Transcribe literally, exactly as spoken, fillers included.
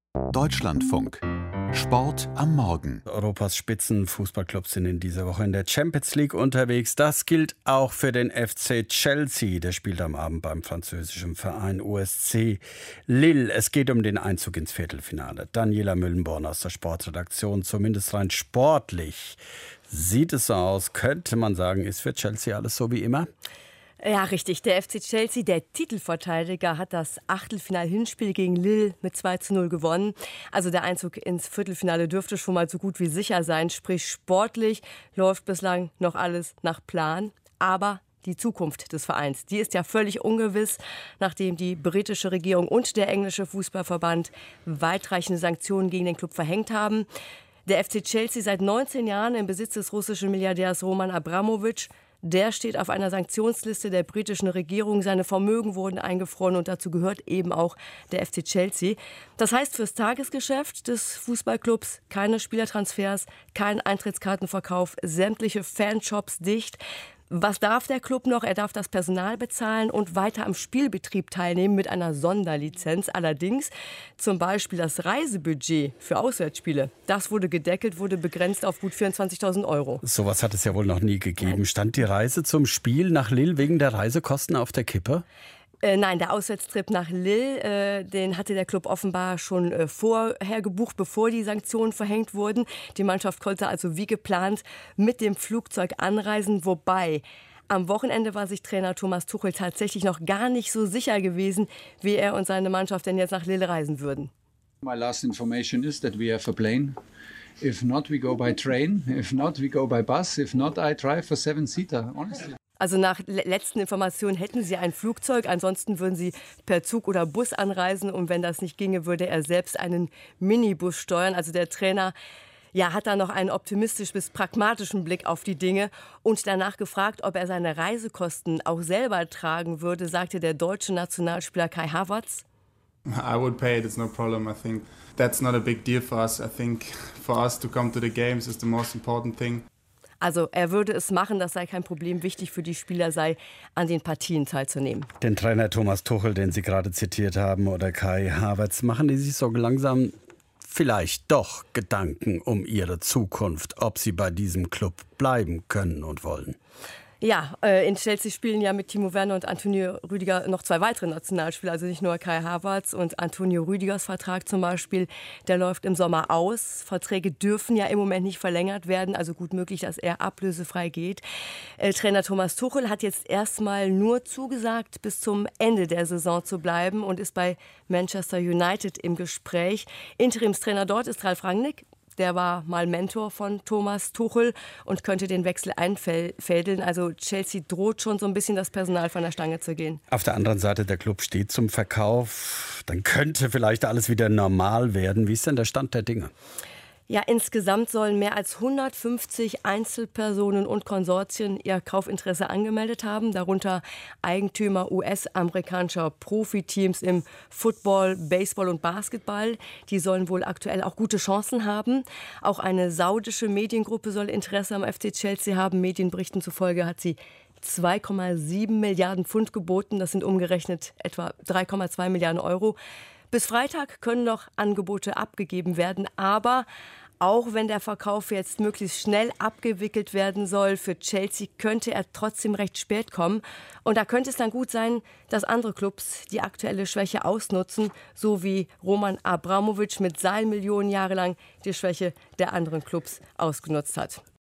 Deutschlandfunk. Sport am Morgen. Europas Spitzenfußballclubs sind in dieser Woche in der Champions League unterwegs. Das gilt auch für den F C Chelsea. Der spielt am Abend beim französischen Verein O S C Lille. Es geht um den Einzug ins Viertelfinale. Daniela Müllenborn aus der Sportredaktion. Zumindest rein sportlich sieht es so aus. Könnte man sagen, ist für Chelsea alles so wie immer? Ja, richtig. Der F C Chelsea, der Titelverteidiger, hat das Achtelfinal-Hinspiel gegen Lille mit zwei zu null gewonnen. Also der Einzug ins Viertelfinale dürfte schon mal so gut wie sicher sein. Sprich, sportlich läuft bislang noch alles nach Plan. Aber die Zukunft des Vereins, die ist ja völlig ungewiss, nachdem die britische Regierung und der englische Fußballverband weitreichende Sanktionen gegen den Club verhängt haben. Der F C Chelsea seit neunzehn Jahren im Besitz des russischen Milliardärs Roman Abramowitsch. Der steht auf einer Sanktionsliste der britischen Regierung. Seine Vermögen wurden eingefroren und dazu gehört eben auch der F C Chelsea. Das heißt fürs Tagesgeschäft des Fußballclubs keine Spielertransfers, kein Eintrittskartenverkauf, sämtliche Fanshops dicht. Was darf der Club noch? Er darf das Personal bezahlen und weiter am Spielbetrieb teilnehmen mit einer Sonderlizenz. Allerdings zum Beispiel das Reisebudget für Auswärtsspiele. Das wurde gedeckelt, wurde begrenzt auf gut vierundzwanzigtausend Euro. Sowas hat es ja wohl noch nie gegeben. Stand die Reise zum Spiel nach Lille wegen der Reisekosten auf der Kippe? Äh, nein, der Auswärtstrip nach Lille, äh, den hatte der Club offenbar schon äh, vorher gebucht, bevor die Sanktionen verhängt wurden. Die Mannschaft konnte also wie geplant mit dem Flugzeug anreisen, wobei am Wochenende war sich Trainer Thomas Tuchel tatsächlich noch gar nicht so sicher gewesen, wie er und seine Mannschaft denn jetzt nach Lille reisen würden. My last information is that we have a plane. If not, we go by train. If not, we go by bus. If not, I drive a seven-seater, honestly. Also nach letzten Informationen hätten sie ein Flugzeug, ansonsten würden sie per Zug oder Bus anreisen und wenn das nicht ginge, würde er selbst einen Minibus steuern. Also der Trainer ja, hat da noch einen optimistisch bis pragmatischen Blick auf die Dinge und danach gefragt, ob er seine Reisekosten auch selber tragen würde, sagte der deutsche Nationalspieler Kai Havertz. I would pay it, it's no problem. I think that's not a big deal for us. I think for us to come to the games is the most important thing. Also er würde es machen, das sei kein Problem. Wichtig für die Spieler sei, an den Partien teilzunehmen. Den Trainer Thomas Tuchel, den Sie gerade zitiert haben, oder Kai Havertz, machen die sich so langsam vielleicht doch Gedanken um ihre Zukunft, ob sie bei diesem Club bleiben können und wollen? Ja, äh, in Chelsea spielen ja mit Timo Werner und Antonio Rüdiger noch zwei weitere Nationalspieler, also nicht nur Kai Havertz und Antonio Rüdigers Vertrag zum Beispiel, der läuft im Sommer aus. Verträge dürfen ja im Moment nicht verlängert werden, also gut möglich, dass er ablösefrei geht. Äh, Trainer Thomas Tuchel hat jetzt erstmal nur zugesagt, bis zum Ende der Saison zu bleiben und ist bei Manchester United im Gespräch. Interimstrainer dort ist Ralf Rangnick. Der war mal Mentor von Thomas Tuchel und könnte den Wechsel einfädeln. Also Chelsea droht schon so ein bisschen das Personal von der Stange zu gehen. Auf der anderen Seite, der Club steht zum Verkauf. Dann könnte vielleicht alles wieder normal werden. Wie ist denn der Stand der Dinge? Ja, insgesamt sollen mehr als hundertfünfzig Einzelpersonen und Konsortien ihr Kaufinteresse angemeldet haben, darunter Eigentümer U S-amerikanischer Profiteams im Football, Baseball und Basketball. Die sollen wohl aktuell auch gute Chancen haben. Auch eine saudische Mediengruppe soll Interesse am F C Chelsea haben. Medienberichten zufolge hat sie zwei Komma sieben Milliarden Pfund geboten. Das sind umgerechnet etwa drei Komma zwei Milliarden Euro. Bis Freitag können noch Angebote abgegeben werden, aber auch wenn der Verkauf jetzt möglichst schnell abgewickelt werden soll, für Chelsea könnte er trotzdem recht spät kommen. Und da könnte es dann gut sein, dass andere Clubs die aktuelle Schwäche ausnutzen, so wie Roman Abramowitsch mit seinen Millionen jahrelang die Schwäche der anderen Clubs ausgenutzt hat.